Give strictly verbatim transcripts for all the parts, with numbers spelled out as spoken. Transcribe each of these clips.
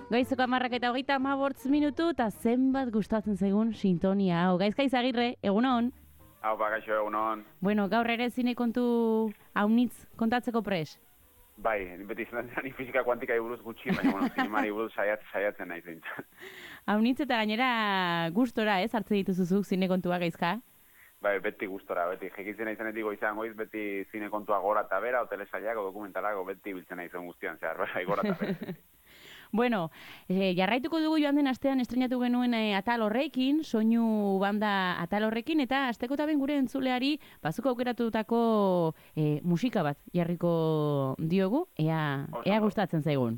Goizeko hamarrak eta hogeita hamabortz minutu eta zenbat gustatzen zaigun sintonia hau. Gaizka Izagirre, egunon? Hau, bagaixo, egunon. Bueno, gaur ere zine kontu haunitz kontatzeko pres? Bai, beti izan zen fizika kuantika buruz gutxi, baina, bueno, zinemari buruz saiat, saiatzen nahi zen. Haunitz eta gainera gustora, ez, hartze dituzuzuk zine kontua, Gaizka? Bai, beti gustora, beti. Jekitzen nahi zenetik goizan goiz, beti zine kontua gora eta bera, o telesaiak, o dokumentalak, o beti biltzen nahi zen guztian, zehar, bai, gora eta bera. Bueno, eh, jarraituko dugu joan den astean estrenatu genuen eh, atal horrekin, soinu banda atal horrekin, eta asteko taben gure entzuleari bazuko aukeratutako eh, musika bat jarriko diogu, ea, ea gustatzen zaigun.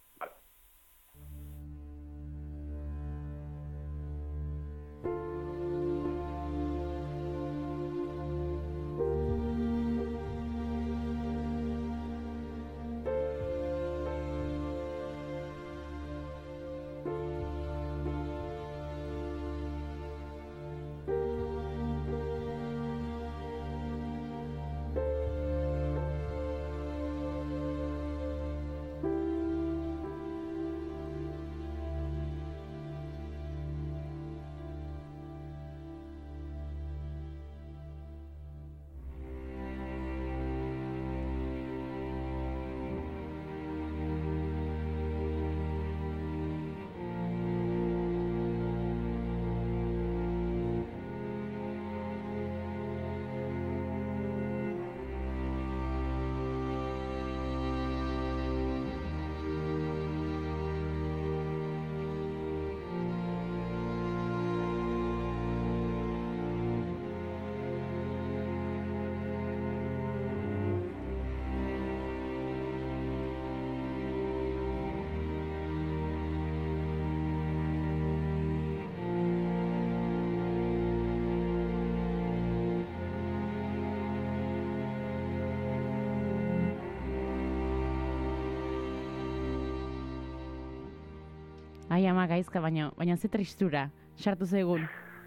Ai, ama, Gaizka, baina, baina ze tristura, sartu zaigun.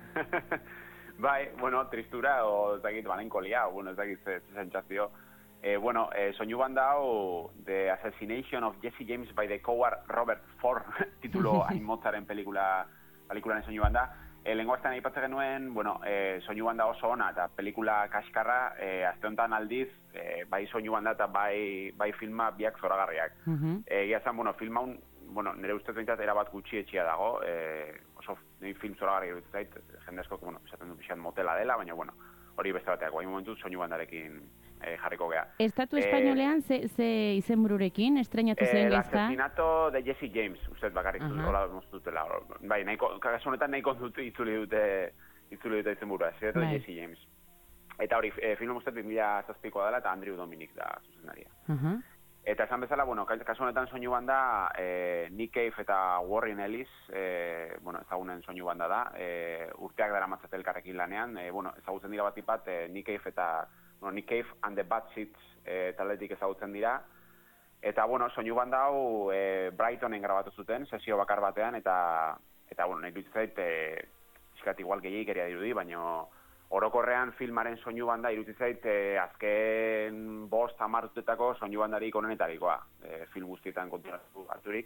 Bai, bueno, tristura, o ez dakit, balenkolia, bueno, ez dakit, ze sentsazio. Eh, bueno, eh, soinu banda hau, The Assassination of Jesse James by the Coward Robert Ford, titulo hain motzaren pelikula, pelikularen soinu banda. Eh, Lehenko astean aipatzen genuen, bueno, eh, soinu banda oso ona eta pelikula kaskarra, eh, aste honetan aldiz, eh, bai soinu banda eta bai, bai filma biak zoragarriak. Uh -huh. eh, Ia zan, bueno, filma un, bueno, nire ustez behintzat erabat gutxi etxia dago, e, oso nire film zoragarri eruditzen zait, jende asko, bueno, esaten du pixat motela dela, baina, bueno, hori beste bateak, guain momentu soinu bandarekin e, jarriko gea. Estatu espainolean ze, ze izenbururekin estrenatu zen e, Gaizka? El asesinato de Jesse James, ustez bakarrik, uh -huh. hola moztutela, bai, nahiko, kagas honetan nahiko dute itzuli dute, itzuli dute izenburua, asesinato de Jesse James. Eta hori, e, film ustez bi mila zazpikoa dela eta Andrew Dominic da zuzenaria. Uh -huh. Eta esan bezala, bueno, kasu honetan soinu banda, e, Nick Cave eta Warren Ellis, e, bueno, ezagunen soinu banda da, e, urteak dara matzate elkarrekin lanean, e, bueno, ezagutzen dira batipat, e, Nick Cave eta, bueno, Nick Cave and the Bad Seeds e, taletik ezagutzen dira, eta, bueno, soinu banda hau e, Brightonen grabatu zuten, sesio bakar batean, eta, eta bueno, nahi dutzait, e, iskat igual gehiagik eria dirudi, baina orokorrean filmaren soinu banda iruditzen zait eh, azken bost hamar urtetako soinu bandarik onenetarikoa, eh, film guztietan konturatu harturik.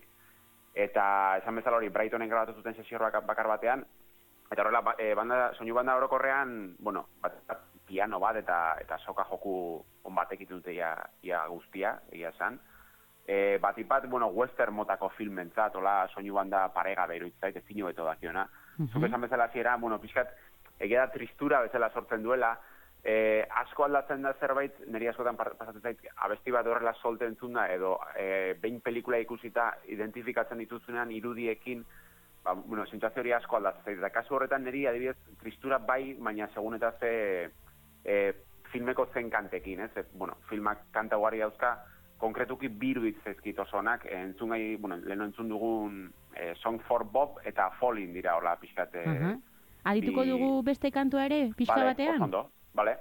Eta esan bezala hori Brightonen grabatu zuten sesio bakar batean, eta horrela eh, banda, soinu banda orokorrean, bueno, bat, bat, piano bat eta eta soka joku on batek itute ia, ia guztia, egia esan. Eh, batipat, bueno, western motako filmentzat, hola soinu banda paregabe iruditzen zait, ezin hobeto dakiona. Uh -huh. Zuk esan bezala ziera, bueno, pixkat, egia da tristura bezala sortzen duela, e, asko aldatzen da zerbait, niri askotan pasatzen zait, abesti bat horrela solte entzunda, edo e, behin pelikula ikusita identifikatzen dituzunean irudiekin, ba, bueno, sentsazio hori asko aldatzen zait. Eta kasu horretan niri adibidez tristura bai, baina segun eta ze e, filmeko zen kantekin, ez? E, bueno, filmak kanta ugari dauzka, konkretuki biru ditzezkit oso onak, entzun gai, bueno, leheno entzun dugun e, Song for Bob eta Falling dira, hola, pixkat, e, uh-huh. Adituko bi... dugu beste kantua ere, pixka vale, batean? Vale, oso vale.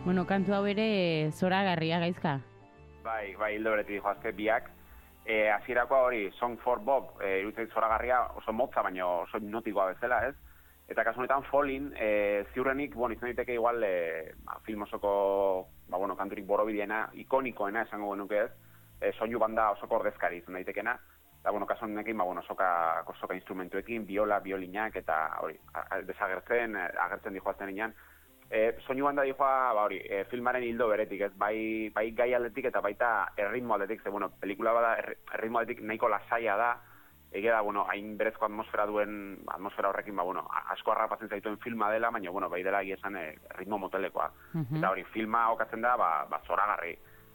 Bueno, kantu hau ere zoragarria gaizka. Bai, bai, hildo beretik joazte biak. E, Azirakoa hori, Song for Bob, e, iruditzen zoragarria oso motza, baina oso hipnotikoa bezala, ez? Eta kasu honetan Fallin, e, ziurrenik, bueno, izan diteke igual e, ba, film osoko, ba, bueno, kanturik borobidiena, ikonikoena esango genuke ez, e, soinu banda osoko ordezkari izan daitekena, eta, bueno, kasu honekin, ba, bueno, soka, soka instrumentuekin, biola, biolinak, eta hori, desagertzen, agertzen dijoazten inean, E, soinu banda dijoa, ba hori, e, filmaren hildo beretik, ez, bai, bai gai aldetik eta baita erritmo aldetik, ze, bueno, pelikula bada erritmo aldetik nahiko lasaia da, ege da, bueno, hain berezko atmosfera duen, atmosfera horrekin, ba, bueno, asko harrapatzen zaituen filma dela, baina, bueno, bai dela esan e, ritmo motelekoa. Uh-huh. Eta hori, filma okatzen da, ba, ba zoragarri.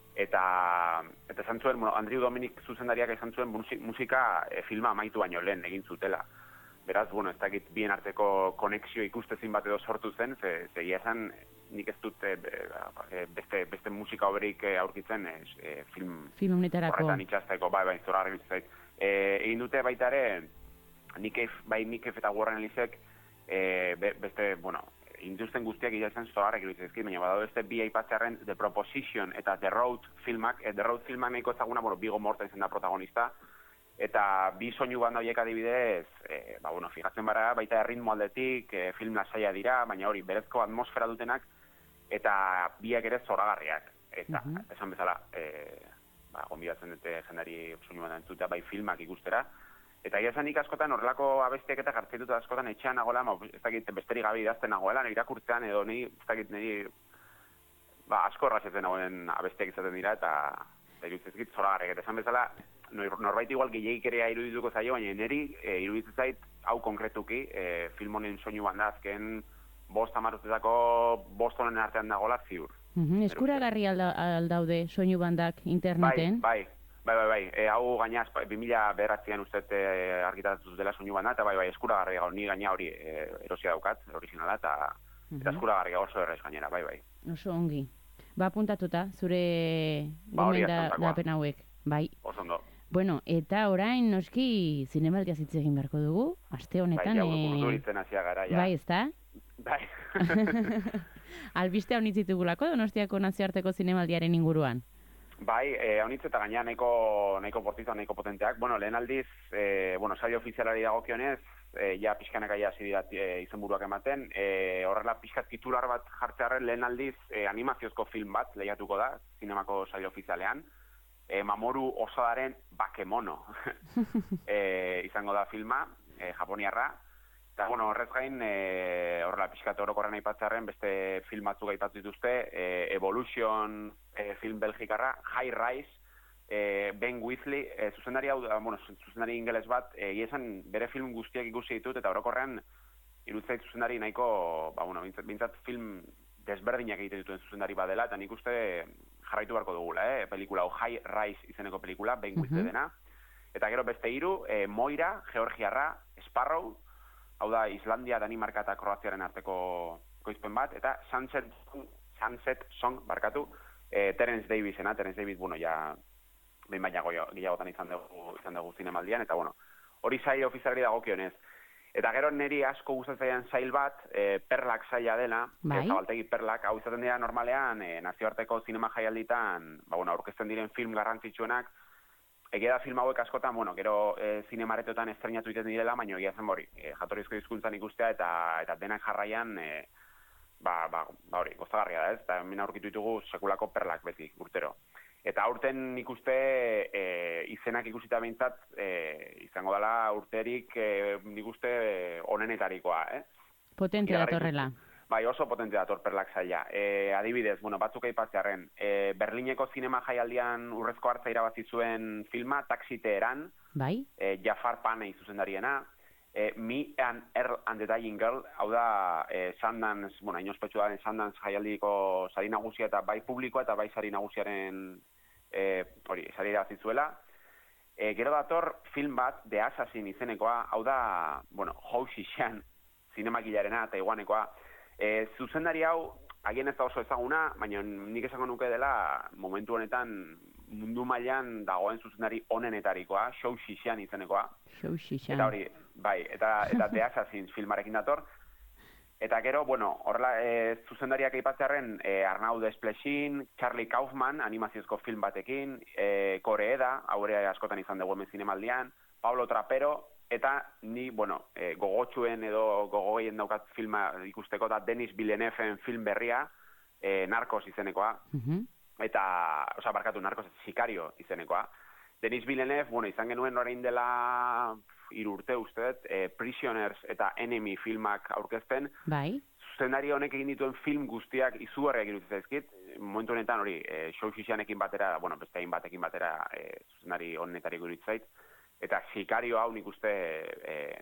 Eta, eta esan zuen, bueno, Andrew Dominik zuzendariak esan zuen musika e, filma amaitu baino lehen egin zutela. Beraz, bueno, ez dakit bien arteko konexio ikustezin bat edo sortu zen, ze, ze esan nik ez dut e, beste, beste musika hoberik aurkitzen e, film, film horretan itxasteko, bai, bai, zoragarri bizitzait. E, egin dute baita ere, Nikef, bai Nikef eta Warren Ellisek, e, be, beste, bueno, induzten guztiak izatzen zoragarrik iruditzezkin, baina badao beste bi aipatzearen The Proposition eta The Road filmak, e, The Road filmak nahiko ezaguna, bueno, Viggo Mortensen da protagonista, eta bi soinu banda horiek adibidez, e, ba, bueno, fijatzen bara, baita erritmo aldetik, e, film lasaia dira, baina hori, berezko atmosfera dutenak, eta biak ere zoragarriak. Eta, uh-huh. esan bezala, e, ba, gonbidatzen dute jendari soinu banda entzutea, bai filmak ikustera, eta egia nik askotan horrelako abestiak eta jartzen dut askotan etxean nagoela, ma, ez dakit besterik gabe idazten nagoela, irakurtzean edo ni, ez dakit niri, ba, asko errazetzen nagoen abestiak izaten dira, eta, eta iruditzezkit zoragarriak, eta esan bezala, norbait igual gehiagikerea irudituko zaio, baina niri e, iruditzen zait hau konkretuki, e, film honen soinu banda azken bost amarrutetako bost honen artean dagoela ziur. Uh-huh. Eskuragarri alda, aldaude soinu bandak interneten? Bai, bai, bai, bai, bai. E, hau gainaz, bi mila bederatzian uste e, argitatuz dela soinu banda, eta bai, bai, eskuragarri gau, ni gaina hori e, erosia daukat, originala, eta, uh-huh. eta eskuragarri oso errez gainera, bai, bai. Oso ongi. Ba, apuntatuta, zure ba, gomenda dapen hauek, bai. Oso ondo. Bueno, eta orain noski zinemaldia hitz egin beharko dugu, aste honetan. Bai, jau, urduritzen hasia gara, ja. Bai, ezta? Bai. Albiste hau nitzitugulako Donostiako nazioarteko zinemaldiaren inguruan? Bai, eh, hau nitz eta gaina nahiko, nahiko portizan, nahiko potenteak. Bueno, lehen aldiz, eh, bueno, saio ofizialari dagokionez, eh, ja pixkanak aia zidirat eh, izenburuak ematen, eh, horrela pixkat titular bat jartzearen lehen aldiz eh, animaziozko film bat lehiatuko da, zinemako saio ofizialean. E, Mamoru Osadaren Bakemono e, izango da filma, e, japoniarra. Eta, bueno, horrez gain, e, horrela pixkat orokorren aipatzearen beste film batzuk aipatu dituzte, e, Evolution e, film belgikarra, High Rise, e, Ben Wheatley, e, zuzendari hau, bueno, zuzendari ingeles bat, egia esan bere film guztiak ikusi ditut, eta orokorrean irutzait zuzendari nahiko, ba, bueno, bintzat, bintzat film desberdinak egiten dituen zuzendari badela, eta nik uste jarraitu beharko dugula, eh? Pelikula, o High Rise izeneko pelikula, behin guizte uh-huh. dena. Eta gero beste hiru, eh, Moira, Georgiarra, Sparrow, hau da Islandia, Danimarka eta Kroaziaren arteko koizpen bat, eta Sunset, Sunset Song, barkatu, eh, Terence Davisena, Terence Davis, bueno, ja, behin baina gehiagotan izan dugu, izan dugu zinemaldian, eta bueno, hori sail ofizialari dagokionez. Eta gero niri asko gustatzen sail bat, e, Perlak saila dela, bai? Zabaltegi Perlak, hau izaten dira normalean, e, nazioarteko zinema jaialditan, ba, bueno, aurkezten diren film garrantzitsuenak, egia da film hauek askotan, bueno, gero e, zinemaretotan estrenatu egiten direla, baina egia zen hori, e, jatorrizko hizkuntzan ikustea eta eta denak jarraian, e, ba, ba, ba hori, gozagarria da ez, eta hemen aurkitu ditugu sekulako Perlak beti, urtero. Eta aurten ikuste e, izenak ikusita behintzat e, izango dela urterik e, nik uste onenetarikoa, eh? Potente datorrela. Bai, oso potente dator Perlak zaila. E, adibidez, bueno, batzuk aipatzearen, e, Berlineko zinema jaialdian urrezko hartza irabazi zuen filma, Taxi Teheran, bai? E, Jafar Panei zuzendariena, e, Me and Earl and the Dying Girl, hau da e, Sundance, bueno, inospetsu da, Sundance jaialdiko sari nagusia eta bai publikoa eta bai sari nagusiaren E, hori, sari irabazizuela. E, gero dator film bat, The Assassin izenekoa, hau da, bueno, Hou Xixan, zinemakilarena, taiwanekoa. E, zuzendari hau, agien ez da oso ezaguna, baina nik esango nuke dela, momentu honetan, mundu mailan dagoen zuzendari onenetarikoa, Hou Xixan izenekoa. Hou Xixan. Eta hori, bai, eta, eta The Assassin filmarekin dator. Eta gero, bueno, horrela e, zuzendariak aipatzearren e, Arnaud Desplechin, Charlie Kaufman, animaziozko film batekin, e, Kore Eda, haure askotan izan dugu hemen zinemaldian, Pablo Trapero, eta ni, bueno, e, gogotxuen edo gogoien daukat filma ikusteko, eta Denis Villeneuven film berria, e, Narcos izenekoa, uh-huh. eta, oza, barkatu, Narcos Sicario izenekoa. Denis Villeneuve, bueno, izan genuen orain dela hiru urte uste, e, Prisoners eta Enemy filmak aurkezten. Bai. Zuzendari honek egin dituen film guztiak izugarriak iruditzen zaizkit. Momentu honetan hori, e, show xixianekin batera, bueno, beste hain batekin batera e, zuzendari honetarik iruditzen zait. Eta Sicario hau nik uste e,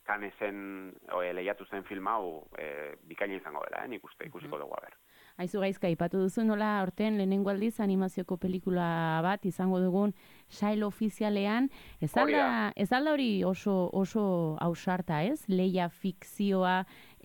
Canesen e, lehiatu zen film hau e, bikaina izango dela, eh, nik uste ikusiko dugu haber. Aizu Gaizka, ipatu duzu nola orten lehenengo aldiz animazioko pelikula bat izango dugun sail ofizialean. Ez alda, ez alda hori oso, oso ausarta, ez? Leia fikzioa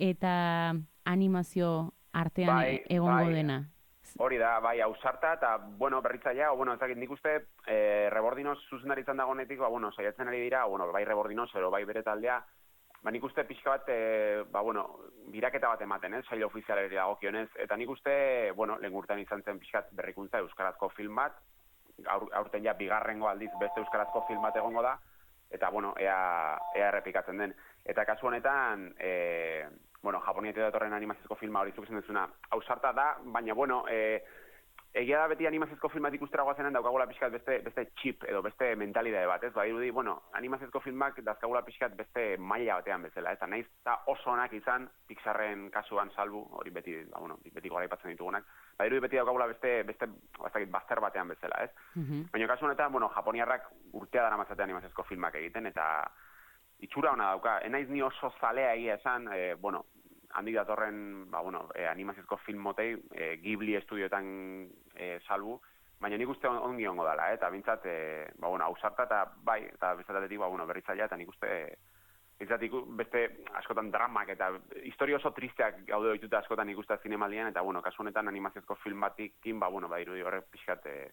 eta animazio artean bai, egongo bai. dena. Hori da, bai, ausarta, eta, bueno, berritzaia, o, bueno, ezakit, nik uste, e, Rebordinoz zuzendaritzan dagoenetik, ba, bueno, saiatzen ari dira, bueno, bai Rebordinoz, ero bai bere taldea, ba, nik uste pixka bat, e, ba, bueno, biraketa bat ematen, eh, sail ofizialeri dagokionez, eta nik uste, bueno, lehen urtean izan zen pixkat berrikuntza euskarazko film bat, aur, aurten ja bigarrengo aldiz beste euskarazko film bat egongo da, eta, bueno, ea, ea errepikatzen den. Eta kasu honetan, e, bueno, Japoniatik datorren animaziozko filma hori zukezen duzuna, ausarta da, baina, bueno, e, egia da beti animaziozko filmat ikustera guazenan daukagula pixkat beste, beste chip edo beste mentalidade bat, ez? Ba, irudi, bueno, animaziozko filmak dazkagula pixkat beste maila batean bezala, eta naiz eta oso onak izan Pixarren kasuan salbu, hori beti, ba, bueno, beti gora ipatzen ditugunak, ba, irudi beti daukagula beste, beste, bastakit, bazter batean bezala, ez? Mm-hmm. Baina kasu honetan, bueno, Japoniarrak urtea dara matzate animaziozko filmak egiten, eta itxura hona dauka, enaiz ni oso zalea egia esan, e, bueno, handik datorren, ba, bueno, eh, animaziozko film motei, eh, Ghibli estudioetan eh, salbu, baina nik uste ongi ongo dela, eh, eta bintzat, eh, ba, bueno, ausarta eta bai, eta biztatetik, ba, bueno, berritzailea, eta nik uste, bintzat, beste askotan dramak, eta historio oso tristeak gaude dituta askotan ikusta zinemaldian, eta, bueno, kasu honetan animaziozko film batikin, ba, bueno, ba, irudi horrek pixkat, eh,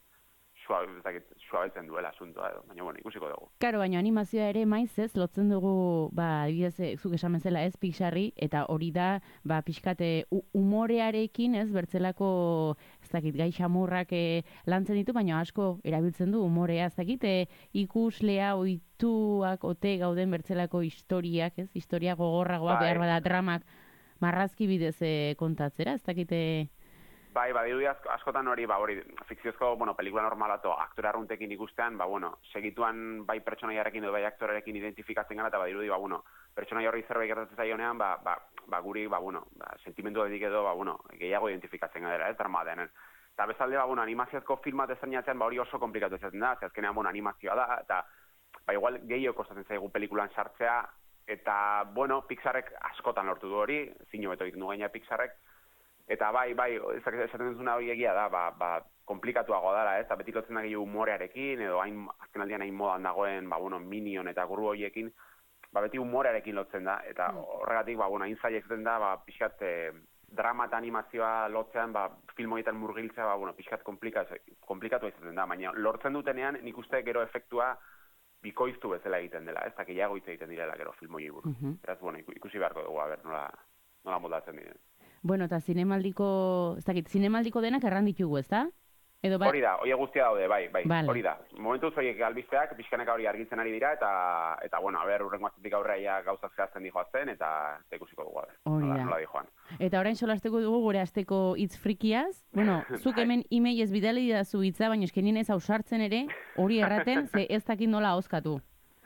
suabetzen duela asuntoa edo, baina bueno, ikusiko dugu. Karo, baina animazioa ere maiz ez, lotzen dugu, ba, adibidez, zuk esan bezala ez, Pixarri, eta hori da, ba, pixkate umorearekin, ez, bertzelako, ez dakit, gai xamurrak e, lantzen ditu, baina asko erabiltzen du umorea, ez dakit, e, ikuslea ohituak ote gauden bertzelako historiak, ez, historia gogorragoa, bai. Behar bada dramak marrazki bidez e, kontatzera, ez dakite... Bai, badirudi askotan hori, ba, hori, fikziozko, bueno, pelikula normalato aktore arruntekin ikustean, ba, bueno, segituan bai pertsonaiarekin edo bai aktorerekin identifikatzen gara, eta badirudi, ba, bueno, pertsonaia horri zerbait gertatzen zaionean, ba, ba, ba, guri, ba, bueno, ba, sentimendu edik edo, ba, bueno, gehiago identifikatzen gara, ez, drama denen. Eta bezalde, ba, bueno, animaziozko filmat ezainatzen, ba, hori oso komplikatu ezaten da, ze azkenean, bueno, animazioa da, eta, ba, igual, gehiago kostatzen zaigu pelikulan sartzea, eta, bueno, Pixarrek askotan lortu du hori, zinu beto egiten du gaina Pixarrek, eta bai, bai, esaten duzuna hori egia da, ba, ba, komplikatuago dara, ez, eta beti lotzen da gehiago humorearekin, edo hain, azken aldian hain modan dagoen, ba, bueno, Minion eta gurru horiekin, ba, beti humorearekin lotzen da, eta horregatik, ba, bueno, hain zailek zen da, ba, pixkat, eh, drama eta animazioa lotzean, ba, film horietan murgiltzea, ba, bueno, pixkat komplikatu izaten da, baina lortzen dutenean, nik uste gero efektua bikoiztu bezala egiten dela, ez, eta gehiago hitz egiten direla gero film hori buruz. Uh-huh. Eraz, bueno, ikusi beharko dugu, a ber, nola, nola moldatzen diren. Bueno, eta zinemaldiko, ez dakit, zinemaldiko denak erran ditugu, ez da? Edo ba... Hori da, hori guztia daude, bai, bai, vale. Hori da. Momentuz horiek albisteak, pixkaneka hori argitzen ari dira, eta, eta bueno, a ber, urrengo azetik aurreia gauzak zehazten dijoazten, eta eta ikusiko dugu, a ber, nola, nola dijoan. Eta orain solasteko dugu gure asteko hitz frikiaz, bueno, zuk hemen email ez bidali dazu hitza, baina eskenien ez ausartzen ere, hori erraten, ze ez dakit nola hozkatu.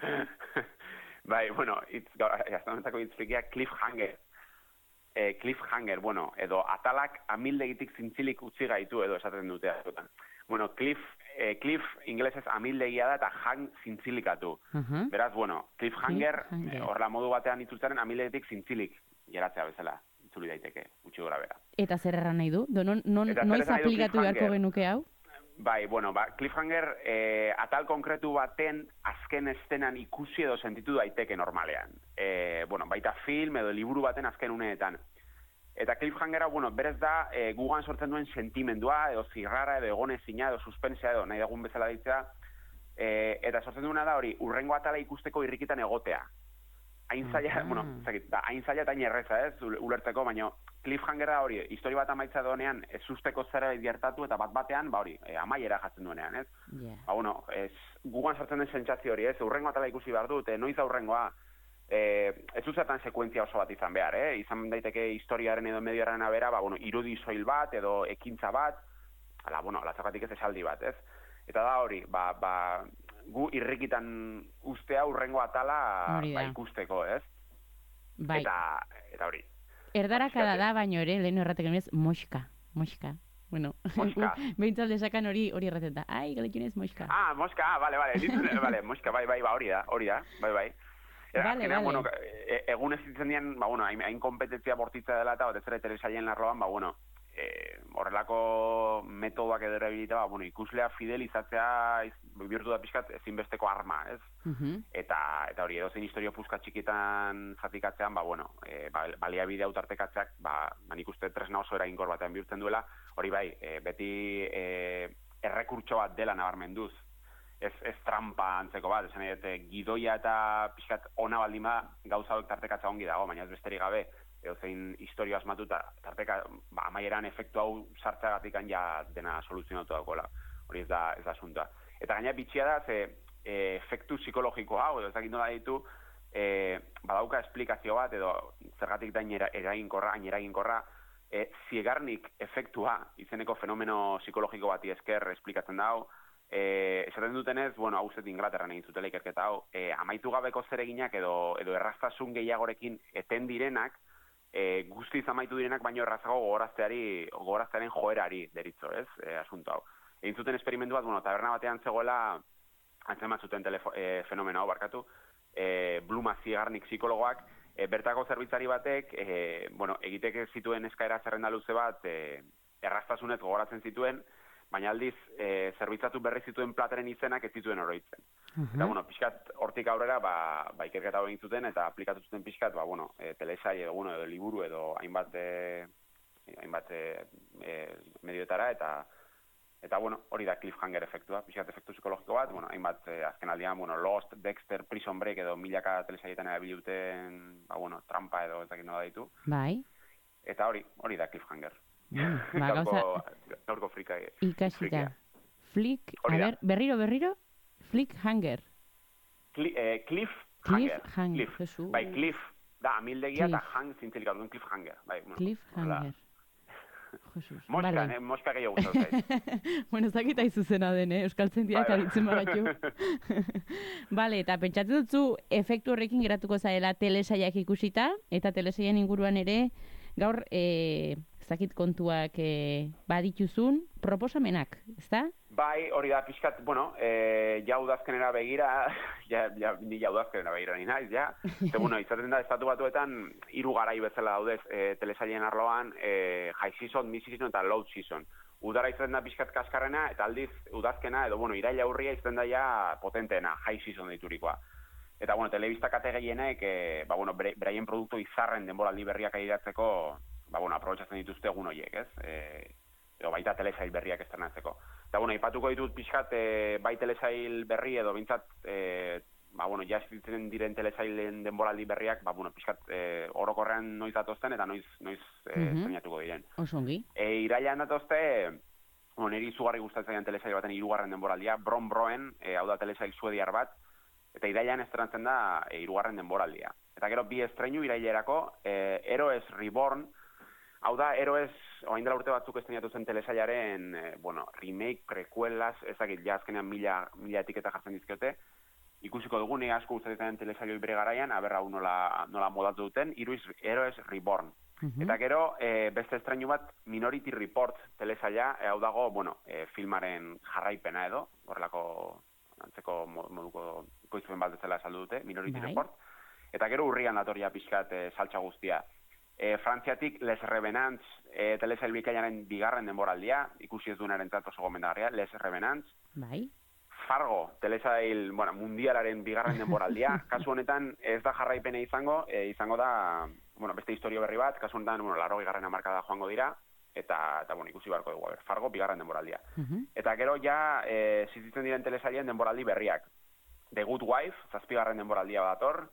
Bai, bueno, hitz, gaztamentako hitz frikia, cliffhanger. E, cliffhanger, bueno, edo atalak amildegitik zintzilik utzi gaitu edo esaten dute askotan. Bueno, cliff, eh, cliff ingelesez amildegia da eta hang zintzilikatu. Uh-huh. Beraz, bueno, cliffhanger, cliff horrela eh, modu batean itzultzaren amildegitik zintzilik geratzea bezala, itzuli daiteke, utzi gora bera. Eta zer erran nahi du? Do, non, non, noiz aplikatu beharko genuke hau? Bai, bueno, ba, cliffhanger eh, atal konkretu baten azken estenan ikusi edo sentitu daiteke normalean. Eh, bueno, baita film edo liburu baten azken uneetan. Eta cliffhangera, bueno, berez da eh, gugan sortzen duen sentimendua, edo zirrara, edo egonezina, edo suspensea, edo nahi dagun bezala ditzea. Eh, eta sortzen duena da hori, urrengo atala ikusteko irrikitan egotea. hain zaila, bueno, zakit, da, hain zaila eta hain erreza, ez, ulertzeko, baina cliffhangerra hori, histori bat amaitza donean, ez usteko zerbait gertatu, eta bat batean, ba hori, e, amaiera jatzen duenean, ez? Yeah. Ba, bueno, ez, gugan sartzen den sentsazio hori, ez, urrengo atala ikusi behar dut, e, noiz aurrengoa, e, ez uzatan sekuentzia oso bat izan behar, eh? Izan daiteke historiaren edo medioaren abera, ba, bueno, irudi soil bat, edo ekintza bat, ala, bueno, latzakatik ez esaldi bat, ez? Eta da hori, ba, ba, gu irrikitan ustea urrengo atala ba, ikusteko, ez? Bai. Eta, eta hori. Erdarakada da, baino ere, lehen erratek ez, moxka, moxka. Bueno, behintzat desakan hori hori erraten da. Ai, galekin ez moxka. Ah, moxka, ah, bale, bale, ditune, bale, moxka, bai, bai, ba, hori da, hori da, bai, bai. Era, vale, azkenean, vale. Bueno, e, egun ez ditzen dian, ba, bueno, hain, hain kompetentzia bortitza dela eta, bat ez ere telesaien larroan, ba, bueno, e, horrelako metodoak edo erabilita, ba, bueno, ikuslea fidelizatzea iz, bihurtu da pixkat ezinbesteko arma, ez? Uh-huh. Eta, eta hori, edozein historio puzka txikitan zatikatzean, ba, bueno, e, ba, baliabide autartekatzeak, ba, ba, nik uste tresna oso eraginkor batean bihurtzen duela, hori bai, e, beti e, errekurtso bat dela nabarmenduz, ez, ez trampa antzeko bat, esan edo, gidoia eta pixkat ona baldin ba, gauza hauek tartekatza ongi dago, baina ez besterik gabe, edo zein historio asmatuta, tarteka, ba, amaieran efektu hau sartzagatik ja dena soluzionatu dagoela, hori ez da, ez da asuntoa. Eta gaina bitxia da, ze e, efektu psikologiko hau, edo ezakit nola ditu, e, badauka esplikazio bat, edo zergatik da eraginkorra, hain eraginkorra, e, ziegarnik efektua, izeneko fenomeno psikologiko bati esker esplikatzen da hau, e, esaten dutenez, bueno, hau zet Inglaterran egin zutela ikerketa hau, e, amaitu gabeko zereginak edo, edo erraztasun gehiagorekin eten direnak, e, guztiz amaitu direnak baino errazago gogorazteari, gogoraztearen joerari deritzo, ez, e, asunto hau. Egin zuten esperimentu bat, bueno, taberna batean zegoela, antzemat zuten telefo, e, fenomeno hau barkatu, e, Bluma Ziegarnik psikologoak, e, bertako zerbitzari batek, e, bueno, egiteke zituen eskaera zerrenda luze bat, e, erraztasunez gogoratzen zituen, baina aldiz, e, zerbitzatu berri zituen plateren izenak ez zituen oroitzen. Uh-huh. Eta, bueno, pixkat hortik aurrera, ba, ba ikerketa egin zuten, eta aplikatu zuten pixkat, ba, bueno, e, telesai edo, bueno, edo liburu edo hainbat, e, hainbat e, e, medioetara, eta Eta, bueno, hori da cliffhanger efektua, pixkat efektu psikologiko bat, bueno, hainbat, eh, azken aldean, bueno, Lost, Dexter, Prison Break edo milaka telesaietan erabiliuten, ba, bueno, trampa edo ez dakit nola ditu. Bai. Eta hori, hori da cliffhanger. Mm, ba, gauza... Gaurko frika. Ikasita. Flick, a ver, berriro, berriro? Flickhanger. Cli, eh, cliffhanger. Cliffhanger, Jesu. Bai, cliff, da, amildegia eta hang zintzelik adun cliffhanger. Bai, bueno, cliffhanger. Jesus. Moska, vale. eh, moska gehiago gustatzen. Bueno, ez dakit aizu zena den, eh? Euskal Zendiak aditzen bagatu. Vale, eta pentsatzen dutzu efektu horrekin geratuko zaela telesaiak ikusita, eta telesaien inguruan ere, gaur, eh, ez dakit kontuak eh, badituzun, proposamenak, ezta? Bai, hori da, pixkat, bueno, eh, ja udazkenera begira, ja, ja, ni ja udazkenera begira ni naiz, ja. Eta, bueno, izaten da, estatu batuetan, hiru garai bezala daudez eh, telesaien arloan, eh, high season, mid season eta low season. Udara izaten da pixkat kaskarrena, eta aldiz, udazkena, edo, bueno, iraila aurria izaten da ja potenteena, high season deiturikoa. Eta, bueno, telebista kate gehienek, eh, ba, bueno, beraien produktu izarren denboraldi berriak airatzeko, ba, bueno, aprobetxatzen dituzte egun horiek, ez? Eh, edo baita telesail berriak estrenatzeko. Eta, bueno, ipatuko ditut pixkat, e, bai telesail berri edo bintzat, e, ba, bueno, jazitzen diren telesailen denboraldi berriak, ba, bueno, pixkat, e, orokorrean noiz datozten eta noiz, noiz e, mm-hmm. zeinatuko diren. Osongi. E, irailan datozte, bueno, niri izugarri gustatzen telesail baten hirugarren denboraldia, Bron Broen, e, hau da telesail suediar bat, eta irailan estrenatzen da e, hirugarren denboraldia. Eta gero bi estreinu irailerako, e, Heroes Reborn, hau da, Heroes, oain dela urte batzuk estrenatu zen telesailaren, eh, bueno, remake, prequelas, ezakit, ja azkenean mila, mila etiketa jartzen dizkiote, ikusiko dugune asko gustatzen telesailoi bere garaian, aber hau nola, nola modatu duten, Heroes Reborn. Uh-huh. Eta gero, eh, beste estreinu bat, Minority Report telesaila, eh, hau dago, bueno, eh, filmaren jarraipena edo, horrelako, antzeko moduko koizuen bat bezala saldu dute, Minority Bye. Report. Eta gero urrian datoria pixkat eh, saltsa guztia. E, Frantziatik Les Revenants e, telesail bikainaren bigarren denboraldia, ikusi ez duenaren oso gomendagarria, Les Revenants. Bai. Fargo, telesail, bueno, mundialaren bigarren denboraldia. Kasu honetan ez da jarraipena izango, e, izango da, bueno, beste historio berri bat, kasu honetan, bueno, laro bigarren hamarkada joango dira, eta, eta bueno, ikusi barko dugu, Fargo, bigarren denboraldia. Uh-huh. Eta gero ja, e, zizitzen diren telesailien denboraldi berriak. The Good Wife, zazpigarren denboraldia badator,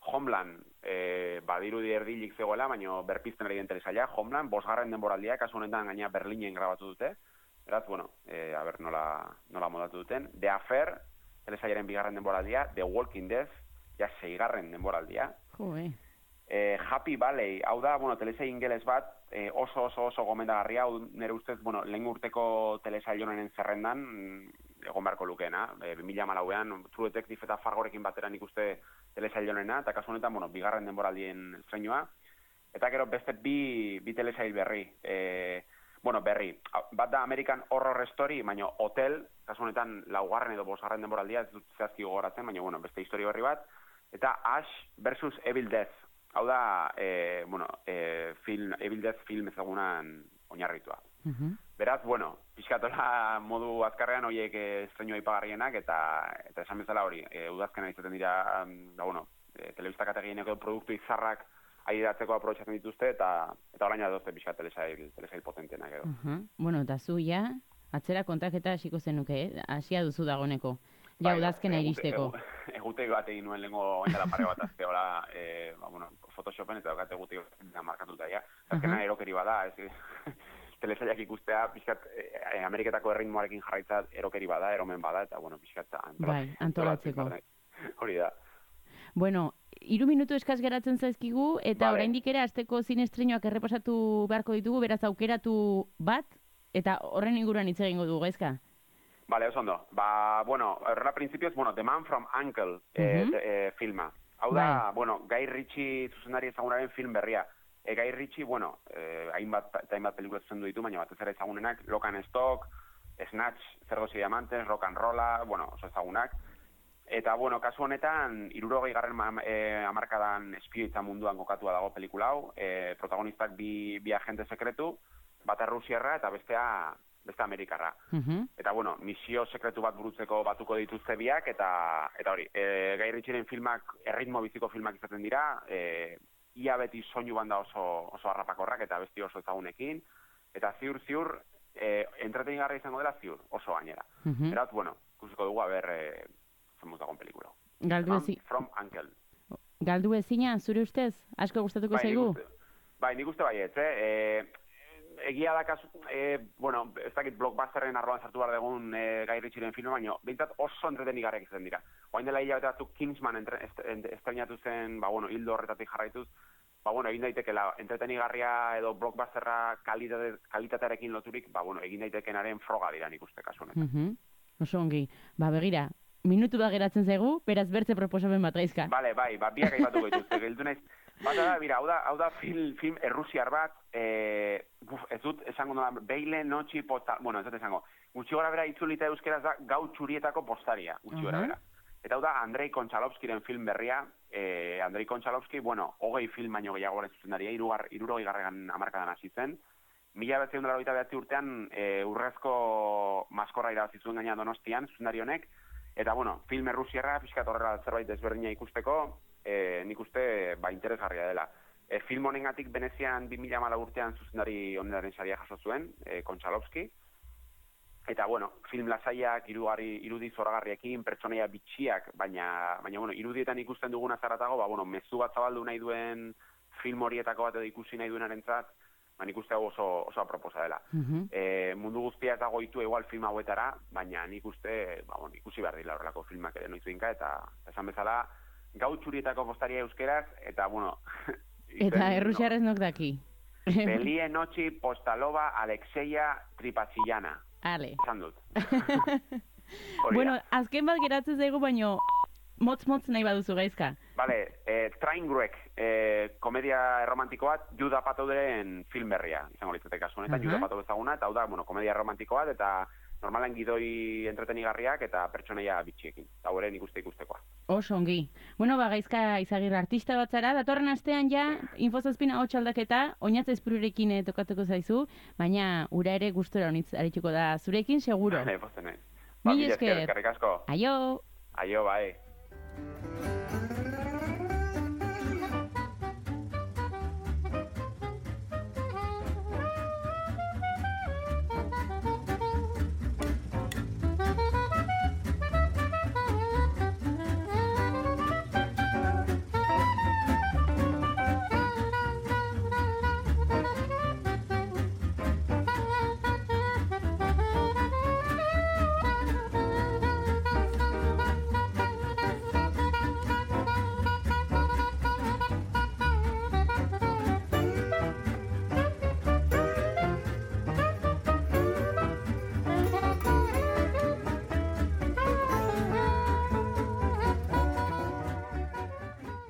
Homeland, e, badirudi erdilik zegoela, baina berpizten ari den telesaila, Homeland, bosgarren denboraldia, kasu honetan gaina Berlinen grabatu dute, beraz, bueno, e, a ber, nola, nola modatu duten. The Affair, telesailaren bigarren denboraldia, The Walking Dead, ja seigarren denboraldia. Joe. E, Happy Valley, hau da, bueno, telesail ingeles bat, e, oso oso oso gomendagarria, hau nire ustez, bueno, lehen urteko telesail honen zerrendan, egon beharko lukeena, e, bi mila hamalauean, True Detective eta Fargorekin batera nik uste telesail honena, eta kasu honetan, bueno, bigarren denboraldien estreinua, eta gero beste bi, bi telesail berri, e, bueno, berri, bat da American Horror Story, baina Hotel, kasu honetan laugarren edo bosgarren denboraldia, ez dut zehazki gogoratzen, baina, bueno, beste historia berri bat, eta Ash versus Evil Death, hau da, e, bueno, e, film, Evil Death film ezagunan oinarritua. Uh-huh. Beraz, bueno, pixkatola modu azkarrean horiek estreinua ipagarrienak, eta, eta esan bezala hori, e, udazkena izaten dira, da, bueno, e, telebista kategieneko produktu izarrak airatzeko aprobetxatzen dituzte, eta eta orain adozte pixka telesail, telesail potentenak edo. Uh-huh. Bueno, eta zu ja, atzera kontaketa hasiko zenuke, eh? Hasia duzu dagoneko. Ja, bai, udazkena iristeko. Egutegi bat egin nuen lehenko oindala pare bat azte, hola, e, ba, bueno, Photoshopen eta daukate egutegi bat markatuta, ja. Azkenan uh-huh. erokeri bada, ez, telesailak ikustea, pixkat, e, Ameriketako erritmoarekin jarraitzat erokeri bada, eromen bada, eta, bueno, pixkat, antolatzeko. Bai, antolatzeko. Hori da. Bueno, hiru minutu eskaz geratzen zaizkigu, eta vale. Oraindik ere asteko zine estreinoak errepasatu beharko ditugu, beraz aukeratu bat, eta horren inguruan hitz egingo dugu, ezka? Vale, oso ondo. Ba, bueno, horrela principios, bueno, The Man from U N C L e, uh-huh. de, e, filma. Hau da, bai. Bueno, Guy Ritchie zuzendari ezagunaren film berria. E, Guy Ritchie, bueno, eh, hainbat eta hainbat pelikula zuzendu ditu, baina batez ere ezagunenak, Lock and Stock, Snatch, Cerdos y Diamantes, Rock and Rolla, bueno, oso ezagunak. Eta, bueno, kasu honetan, hirurogei garren eh, hamarkadan espioitza munduan kokatua dago pelikula hau, eh, protagonistak bi, bi agente sekretu, bata Rusiarra eta bestea beste Amerikarra. Uh-huh. Eta, bueno, misio sekretu bat burutzeko batuko dituzte biak, eta, eta hori, e, Guy Ritchieren filmak, erritmo biziko filmak izaten dira, e, ia beti soinu banda oso, oso harrapakorrak, eta besti oso ezagunekin, eta ziur, ziur, e, entretenigarra izango dela ziur, oso gainera. Uh-huh. Eraz, bueno, ikusiko dugu, a ber, e, zemuz dagoen pelikula. Galdu ezi... From U N C L. Galdu ezina, zure ustez? Asko gustatuko bai, zaigu? Bai, nik uste baiet, eh? Egia da kasu, e, bueno, ez dakit blockbusterren arroan sartu behar dugun e, Guy Ritchieren filma, baina behintzat oso entretenigarriak izaten dira. Oain dela hilabete batzuk Kingsman estrenatu zen, ba, bueno, hildo horretatik jarraituz, ba, bueno, egin daitekela entretenigarria edo blockbusterra kalitate, kalitatearekin loturik, ba, bueno, egin daitekenaren froga dira nik uste kasu honetan. Uh-huh. Oso ongi, ba, begira, minutu da geratzen zaigu, beraz bertze proposamen bat gaizka. Bale, bai, ba, biak aipatuko dituzte, gelditu naiz. Bata da, bira, hau da, hau da film, film errusiar bat, e, buf, ez dut esango nola, beile, notxi, postal, bueno, ez dut esango, gutxi gora bera itzulita euskeraz da gau txurietako postaria, gutxi gora bera. Uh-huh. Eta hau da, Andrei Konchalovskiren film berria, e, Andrei Konchalovski, bueno, hogei film baino gehiago garen zuzendaria, irurogei garregan amarkadan hasi zen, mila behatziehun eta laurogeita bederatzi urtean e, urrezko maskorra irabazi zuen gaina Donostian, zuzendari honek, eta, bueno, film errusiarra, pixkat horrela zerbait desberdina ikusteko, E, nik uste ba, interesgarria dela. E, film honengatik Venezian bi mila hamalau urtean zuzendari honenaren saria jaso zuen, e, Konchalovski. Eta, bueno, film lasaiak, irugari, irudi zoragarriekin, pertsonaia bitxiak, baina, baina bueno, irudietan ikusten duguna zaratago, ba, bueno, mezu bat zabaldu nahi duen film horietako bat edo ikusi nahi duenarentzat, ba, nik uste oso, oso aproposa dela. Uh-huh. E, mundu guztia ez dago itu igual film hauetara, baina nik uste, ba, bueno, ikusi behar dila horrelako filmak ere noizu dinka, eta esan bezala, gau txurietako postaria euskeraz, eta, bueno... eta errusiarrez nok daki. Belie notxi postalova Alexeia Tripachillana. Ale. Esan dut. Bueno, azken bat geratzen zaigu, baino motz-motz nahi baduzu gaizka. Vale, eh, Trainwreck, eh, komedia romantiko bat, Juda Apatoren film berria, izango litzate kasu honetan, uh-huh. Juda Apato bezaguna, eta hau da, bueno, komedia romantiko bat, eta normalen gidoi entretenigarriak eta pertsonaia bitxiekin. Eta hori nik uste ikustekoa. Oso ongi. Bueno, ba, Gaizka Izagirre artista bat zara, datorren astean ja, infozazpina hotx aldaketa, oinatze espururekin tokatuko zaizu, baina ura ere gustora honitz arituko da zurekin, seguro. Vale, posten nahi. Mil esker. Eskerrik asko. Aio. Aio, bai.